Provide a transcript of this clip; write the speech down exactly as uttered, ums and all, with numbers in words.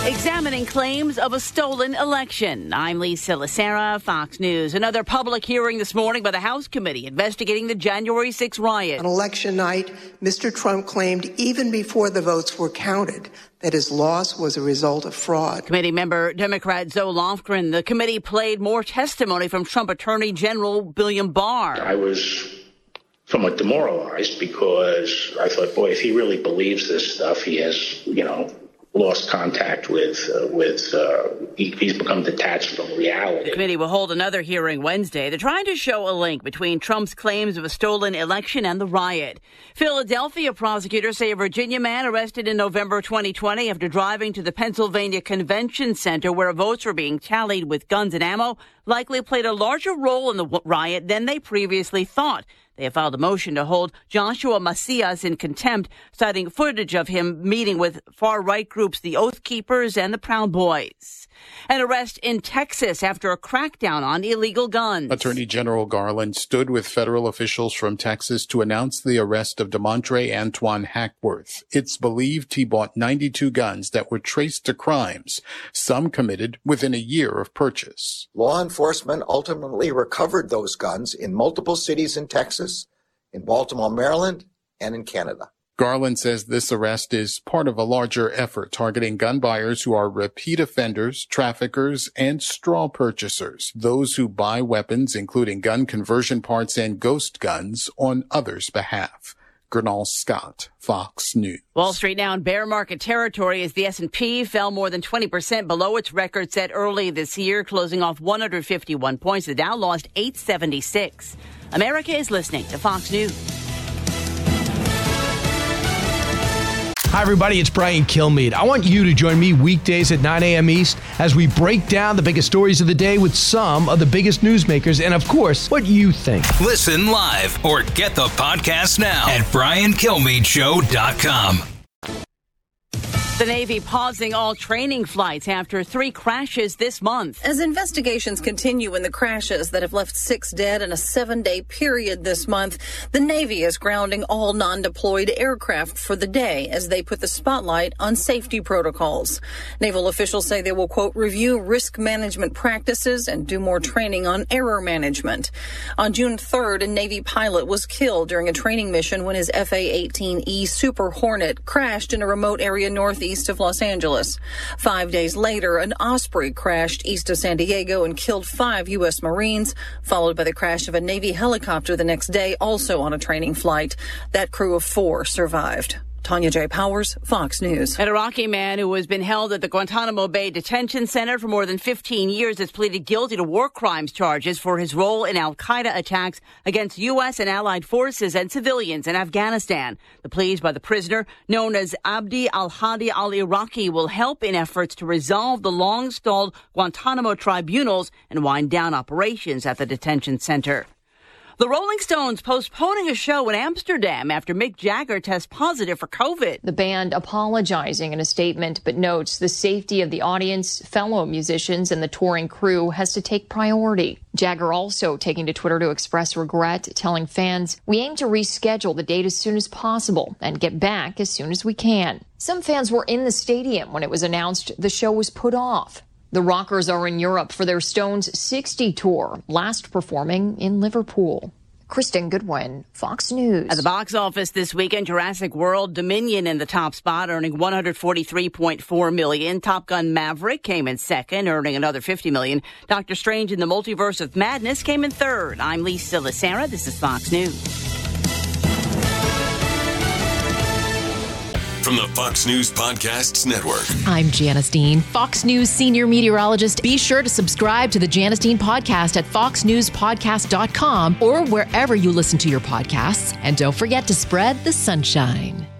Examining claims of a stolen election. I'm Lisa Lacera, Fox News. Another public hearing this morning by the House committee investigating the January sixth riot. On election night, Mister Trump claimed even before the votes were counted that his loss was a result of fraud. Committee member Democrat Zoe Lofgren. The committee played more testimony from Trump Attorney General William Barr. I was somewhat demoralized because I thought, boy, if he really believes this stuff, he has, you know, lost contact with, uh, with uh, he, he's become detached from reality. The committee will hold another hearing Wednesday. They're trying to show a link between Trump's claims of a stolen election and the riot. Philadelphia prosecutors say a Virginia man arrested in November twenty twenty after driving to the Pennsylvania Convention Center where votes were being tallied with guns and ammo likely played a larger role in the riot than they previously thought. They have filed a motion to hold Joshua Macias in contempt, citing footage of him meeting with far-right groups, the Oath Keepers and the Proud Boys. An arrest in Texas after a crackdown on illegal guns. Attorney General Garland stood with federal officials from Texas to announce the arrest of DeMontre Antoine Hackworth. It's believed he bought ninety-two guns that were traced to crimes, some committed within a year of purchase. Law enforcement ultimately recovered those guns in multiple cities in Texas, in Baltimore, Maryland, and in Canada. Garland says this arrest is part of a larger effort targeting gun buyers who are repeat offenders, traffickers, and straw purchasers, those who buy weapons, including gun conversion parts and ghost guns, on others' behalf. Gernal Scott, Fox News. Wall Street now in bear market territory as the S and P fell more than twenty percent below its record set early this year, closing off one hundred fifty-one points. The Dow lost eight seventy-six. America is listening to Fox News. Hi, everybody. It's Brian Kilmeade. I want you to join me weekdays at nine a.m. East as we break down the biggest stories of the day with some of the biggest newsmakers and, of course, what you think. Listen live or get the podcast now at brian kilmeade show dot com. The Navy pausing all training flights after three crashes this month. As investigations continue in the crashes that have left six dead in a seven-day period this month, the Navy is grounding all non-deployed aircraft for the day as they put the spotlight on safety protocols. Naval officials say they will, quote, review risk management practices and do more training on error management. On June third, a Navy pilot was killed during a training mission when his F A eighteen E Super Hornet crashed in a remote area northeast of Los Angeles. Five days later, an Osprey crashed east of San Diego and killed five U S Marines, followed by the crash of a Navy helicopter the next day, also on a training flight. That crew of four survived. Tanya J. Powers, Fox News. An Iraqi man who has been held at the Guantanamo Bay Detention Center for more than fifteen years has pleaded guilty to war crimes charges for his role in al-Qaeda attacks against U S and allied forces and civilians in Afghanistan. The pleas by the prisoner, known as Abdi al-Hadi al-Iraqi, will help in efforts to resolve the long-stalled Guantanamo tribunals and wind down operations at the detention center. The Rolling Stones postponing a show in Amsterdam after Mick Jagger tests positive for COVID. The band apologizing in a statement, but notes the safety of the audience, fellow musicians, and the touring crew has to take priority. Jagger also taking to Twitter to express regret, telling fans, "We aim to reschedule the date as soon as possible and get back as soon as we can." Some fans were in the stadium when it was announced the show was put off. The rockers are in Europe for their Stones sixty tour, last performing in Liverpool. Kristen Goodwin, Fox News. At the box office this weekend, Jurassic World Dominion in the top spot, earning one hundred forty-three point four million dollars. Top Gun Maverick came in second, earning another fifty million dollars. Doctor Strange in the Multiverse of Madness came in third. I'm Lisa Lacera. This is Fox News. From the Fox News Podcasts Network. I'm Janice Dean, Fox News senior meteorologist. Be sure to subscribe to the Janice Dean podcast at fox news podcast dot com or wherever you listen to your podcasts. And don't forget to spread the sunshine.